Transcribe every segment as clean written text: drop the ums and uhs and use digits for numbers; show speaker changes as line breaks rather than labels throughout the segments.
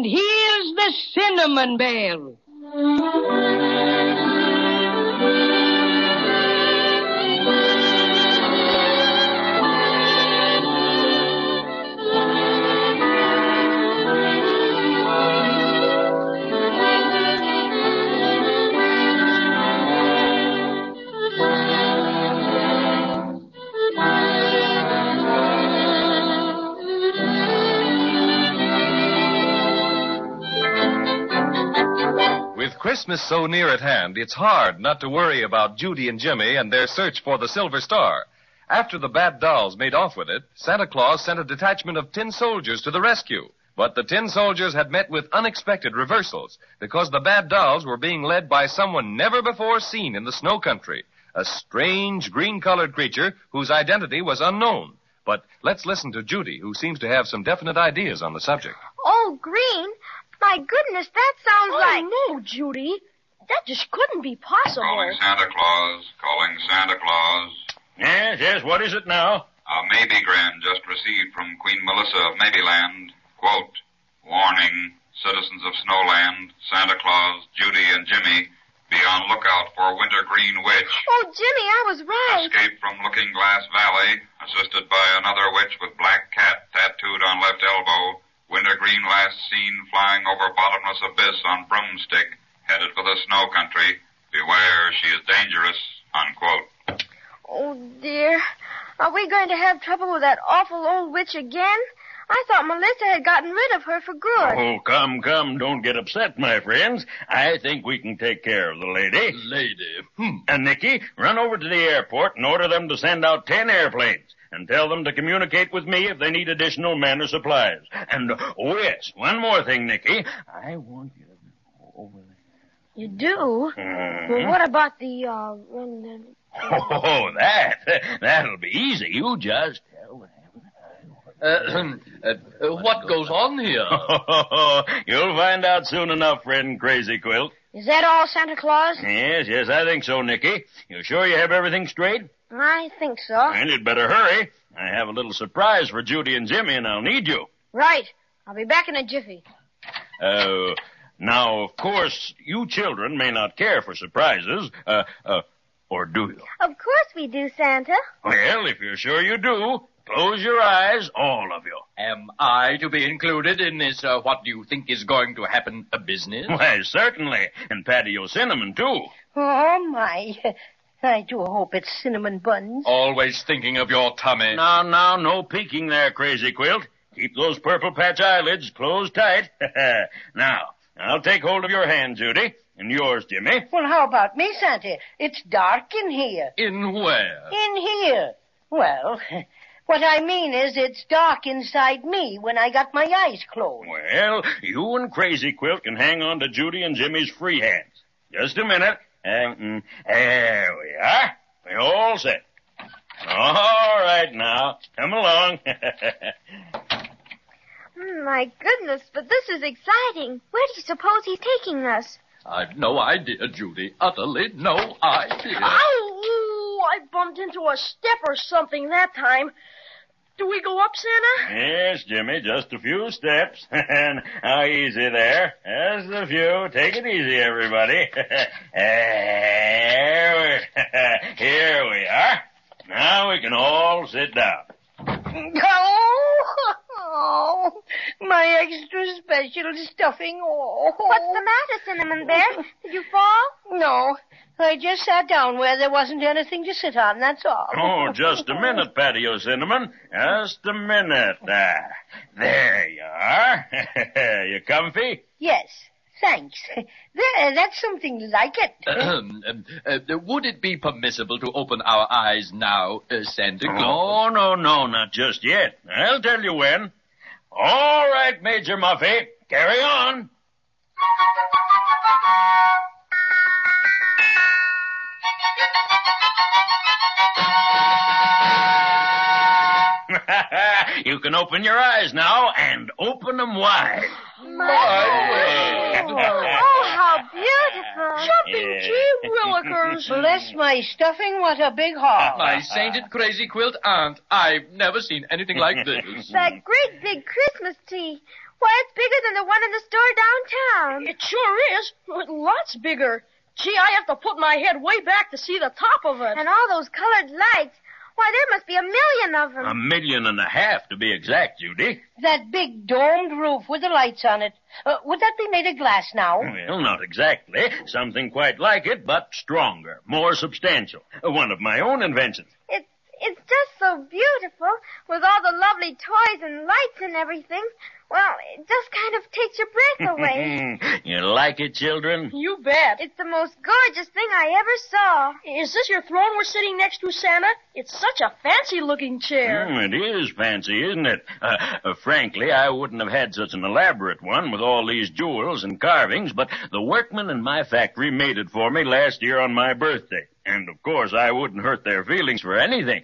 here's the cinnamon bell.
With Christmas so near at hand, it's hard not to worry about Judy and Jimmy and their search for the Silver Star. After the bad dolls made off with it, Santa Claus sent a detachment of tin soldiers to the rescue. But the tin soldiers had met with unexpected reversals because the bad dolls were being led by someone never before seen in the snow country, a strange green-colored creature whose identity was unknown. But let's listen to Judy, who seems to have some definite ideas on the subject.
Oh, green? My goodness, that sounds like...
Oh, no, Judy. That just couldn't be possible.
Calling Santa Claus. Calling Santa Claus.
Yes, what is it now?
A Maybegram just received from Queen Melissa of Maybeland. Quote, warning, citizens of Snowland, Santa Claus, Judy, and Jimmy, be on lookout for Wintergreen Witch.
Oh, Jimmy, I was right.
Escaped from Looking Glass Valley, assisted by another witch with black cat tattooed on left elbow. Wintergreen last seen flying over bottomless abyss on broomstick, headed for the snow country. Beware, she is dangerous, unquote.
Oh, dear. Are we going to have trouble with that awful old witch again? I thought Melissa had gotten rid of her for good.
Oh, come, don't get upset, my friends. I think we can take care of the lady.
Lady?
And Nicky, run over to the airport and order them to send out 10 airplanes. And tell them to communicate with me if they need additional men or supplies. And, oh yes, one more thing, Nicky. I want you to go over there.
You do? Well, what about the,
Oh, that'll be easy. You just tell them.
What goes on here?
You'll find out soon enough, friend Crazy Quilt.
Is that all, Santa Claus?
Yes, I think so, Nicky. You sure you have everything straight?
I think so.
And you'd better hurry. I have a little surprise for Judy and Jimmy, and I'll need you.
Right. I'll be back in a jiffy.
Now, of course, you children may not care for surprises, or do you?
Of course we do, Santa.
Well, if you're sure you do, close your eyes, all of you.
Am I to be included in this, what do you think is going to happen, business?
Why, certainly. And Patio Cinnamon, too.
Oh, my. I do hope it's cinnamon buns.
Always thinking of your tummy.
Now, no peeking there, Crazy Quilt. Keep those purple patch eyelids closed tight. Now, I'll take hold of your hand, Judy, and yours, Jimmy.
Well, how about me, Santa? It's dark in here.
In where?
In here. Well, what I mean is it's dark inside me when I got my eyes closed.
Well, you and Crazy Quilt can hang on to Judy and Jimmy's free hands. Just a minute. There we are. We're all set. All right, now. Come along.
My goodness, but this is exciting. Where do you suppose he's taking us?
I've no idea, Judy. Utterly no idea.
Ow! I bumped into a step or something that time. Do we go up, Santa?
Yes, Jimmy, just a few steps. And how easy there. Just a few. Take it easy, everybody. Here we are. Now we can all sit down.
Oh, my extra special stuffing. Oh.
What's the matter, Cinnamon Bear? Did you fall?
No, I just sat down where there wasn't anything to sit on, that's all.
Oh, just a minute, Patio Cinnamon. Just a minute. There you are. You comfy?
Yes, thanks. There, that's something like it.
Would it be permissible to open our eyes now, Santa Claus?
Oh, no, not just yet. I'll tell you when. All right, Major Muffy, carry on. You can open your eyes now, and open them wide.
Oh, how beautiful.
Jumping gee willikers.
Bless my stuffing, what a big haul.
My sainted crazy quilt aunt. I've never seen anything like this.
That great big Christmas tree. Why, it's bigger than the one in the store downtown.
It sure is. Lots bigger. Gee, I have to put my head way back to see the top of it.
And all those colored lights. Why, there must be 1,000,000 of them.
1.5 million to be exact, Judy.
That big domed roof with the lights on it. Would that be made of glass now?
Well, not exactly. Something quite like it, but stronger, more substantial. One of my own inventions.
It's just so beautiful, with all the lovely toys and lights and everything. Well, it just kind of takes your breath away.
You like it, children?
You bet.
It's the most gorgeous thing I ever saw.
Is this your throne we're sitting next to, Santa? It's such a fancy-looking chair.
It is fancy, isn't it? Frankly, I wouldn't have had such an elaborate one with all these jewels and carvings, but the workmen in my factory made it for me last year on my birthday. And, of course, I wouldn't hurt their feelings for anything.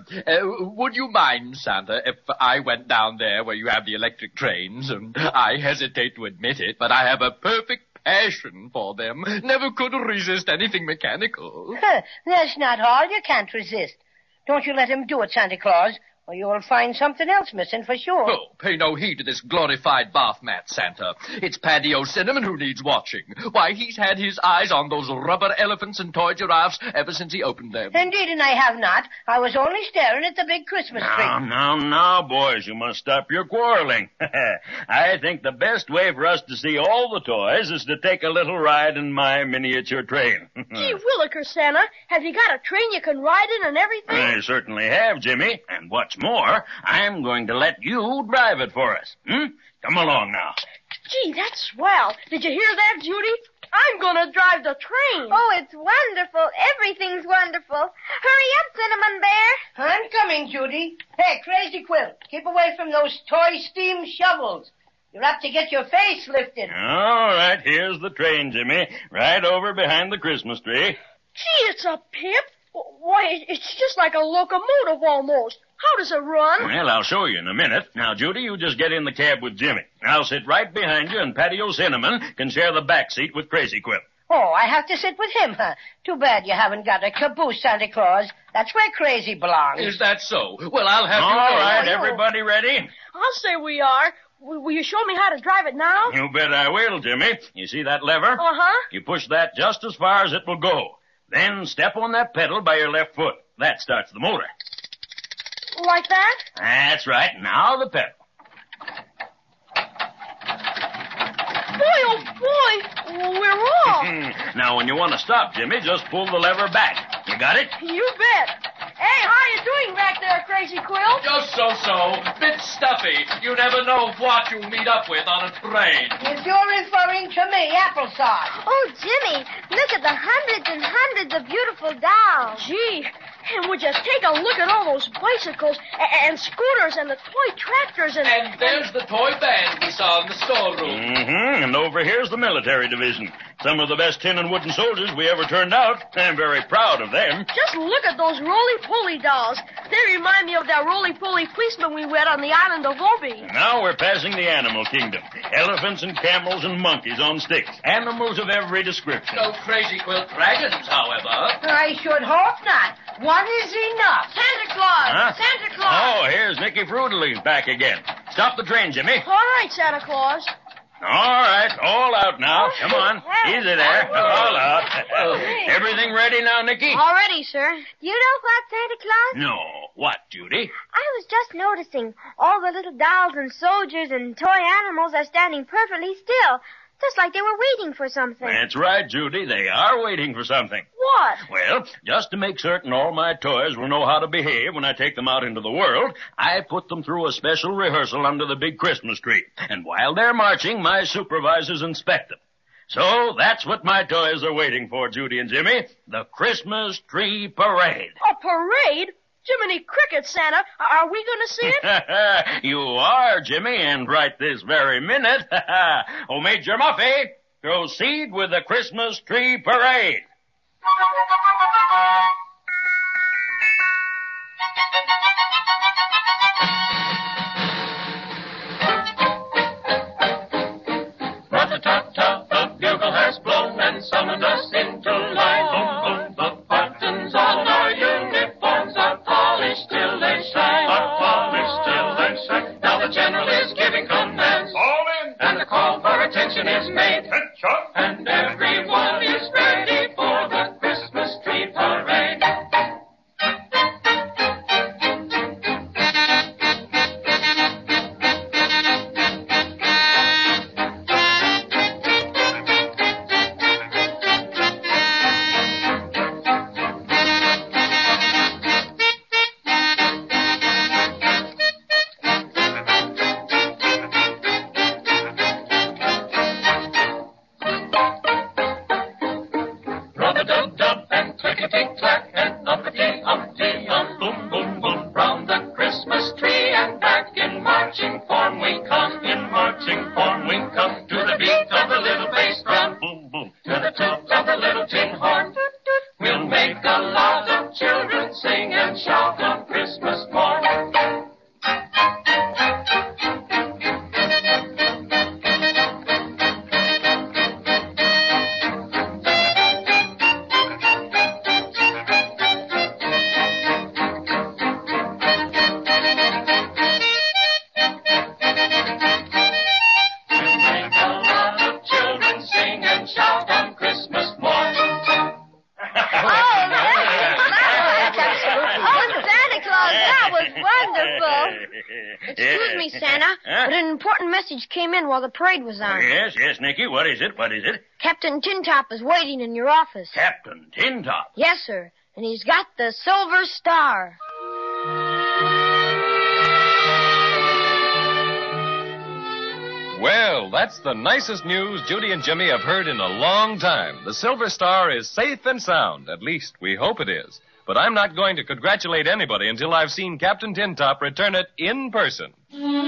Would you mind, Santa, if I went down there where you have the electric trains? And I hesitate to admit it, but I have a perfect passion for them. Never could resist anything mechanical.
That's not all you can't resist. Don't you let him do it, Santa Claus, or you'll find something else missing for sure.
Oh, pay no heed to this glorified bath mat, Santa. It's Paddy O'Cinnamon who needs watching. Why, he's had his eyes on those rubber elephants and toy giraffes ever since he opened them.
Indeed, and I have not. I was only staring at the big Christmas tree.
Now, boys, you must stop your quarreling. I think the best way for us to see all the toys is to take a little ride in my miniature train.
Gee willikers, Santa. Have you got a train you can ride in and everything?
I certainly have, Jimmy. And what's more, I'm going to let you drive it for us. Come along now.
Gee, that's swell. Did you hear that, Judy? I'm gonna drive the train.
Oh, it's wonderful. Everything's wonderful. Hurry up, Cinnamon Bear.
I'm coming, Judy. Hey, Crazy Quilt, keep away from those toy steam shovels. You're up to get your face lifted.
All right, here's the train, Jimmy. Right over behind the Christmas tree.
Gee, it's a pip. Why, it's just like a locomotive almost. How does it run?
Well, I'll show you in a minute. Now, Judy, you just get in the cab with Jimmy. I'll sit right behind you, and Paddy O'Cinnamon can share the back seat with Crazy Quilt.
Oh, I have to sit with him, huh? Too bad you haven't got a caboose, Santa Claus. That's where Crazy belongs.
Is that so? Well, I'll have you
All
know.
right, everybody ready?
I'll say we are. Will you show me how to drive it now?
You bet I will, Jimmy. You see that lever?
Uh-huh.
You push that just as far as it will go. Then step on that pedal by your left foot. That starts the motor.
Like that?
That's right. Now the pedal.
Boy, oh boy, we're off.
Now, when you want to stop, Jimmy, just pull the lever back. You got it?
You bet. Hey, how you doing back there, Crazy Quilt?
Just so. Bit stuffy. You never know what you meet up with on a train.
If you're referring to me, applesauce.
Oh, Jimmy, look at the hundreds and hundreds of beautiful dolls.
Gee, and would you take a look at all those bicycles and scooters and the toy tractors and...
And there's the toy band we saw in the storeroom.
Mm-hmm. And over here's the military division. Some of the best tin and wooden soldiers we ever turned out. I'm very proud of them.
Just look at those roly-poly dolls. They remind me of that roly-poly policeman we met on the island of Obi.
Now we're passing the animal kingdom. Elephants and camels and monkeys on sticks. Animals of every description.
No Crazy Quilt dragons, however.
I should hope not. One is enough.
Santa Claus!
Huh?
Santa Claus!
Oh, here's Nicky Fruitlies back again. Stop the train, Jimmy.
All right, Santa Claus.
All right, all out now. Come on. Easy there. All out. Everything ready now, Nicky?
All ready, sir. Do you know what, Santa Claus?
No. What, Judy?
I was just noticing all the little dolls and soldiers and toy animals are standing perfectly still, just like they were waiting for something.
That's right, Judy. They are waiting for something.
What?
Well, just to make certain all my toys will know how to behave when I take them out into the world, I put them through a special rehearsal under the big Christmas tree. And while they're marching, my supervisors inspect them. So that's what my toys are waiting for, Judy and Jimmy. The Christmas Tree Parade.
A parade? Jiminy Cricket, Santa. Are we going to see it?
You are, Jimmy, and right this very minute. Oh, Major Muffy, proceed with the Christmas Tree Parade.
the general is giving commands.
All in.
And the call for attention is made.
Attention.
And everyone is ready for the Christmas tree parade. Rub-a-dub-dub and clickety-clack and uppity-uppity-um, boom, boom, boom, round the Christmas tree and back in marching form we come. In marching form we come to the beat of the little bass drum, boom, boom, to the toot of the little tin horn. We'll make a lot of children sing and shout on Christmas morn.
Excuse me, Santa, but an important message came in while the parade was on.
Yes, Nicky. What is it?
Captain Tintop is waiting in your office.
Captain Tintop?
Yes, sir. And he's got the Silver Star.
Well, that's the nicest news Judy and Jimmy have heard in a long time. The Silver Star is safe and sound. At least, we hope it is. But I'm not going to congratulate anybody until I've seen Captain Tintop return it in person.